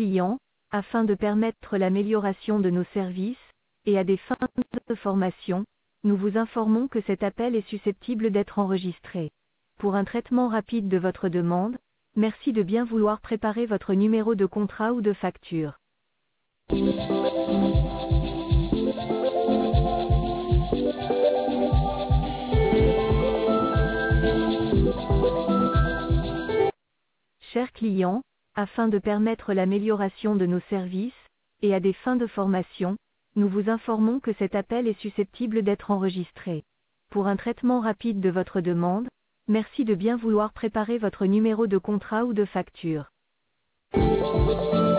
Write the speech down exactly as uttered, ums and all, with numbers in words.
clients, afin de permettre l'amélioration de nos services, et à des fins de formation, nous vous informons que cet appel est susceptible d'être enregistré. Pour un traitement rapide de votre demande, merci de bien vouloir préparer votre numéro de contrat ou de facture. Chers clients, afin de permettre l'amélioration de nos services, et à des fins de formation, nous vous informons que cet appel est susceptible d'être enregistré. Pour un traitement rapide de votre demande, merci de bien vouloir préparer votre numéro de contrat ou de facture.